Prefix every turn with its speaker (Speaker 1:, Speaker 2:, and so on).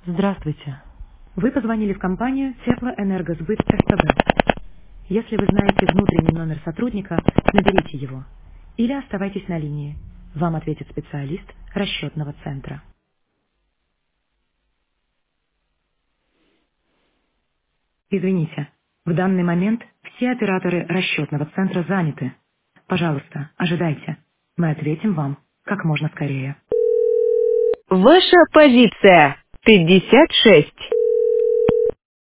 Speaker 1: Здравствуйте. Вы позвонили в компанию Теплоэнергосбыт СТБ. Если вы знаете внутренний номер сотрудника, наберите его. Или оставайтесь на линии. Вам ответит специалист расчетного центра. Извините, в данный момент все операторы расчетного центра заняты. Пожалуйста, ожидайте. Мы ответим вам как можно скорее.
Speaker 2: Ваша позиция 56.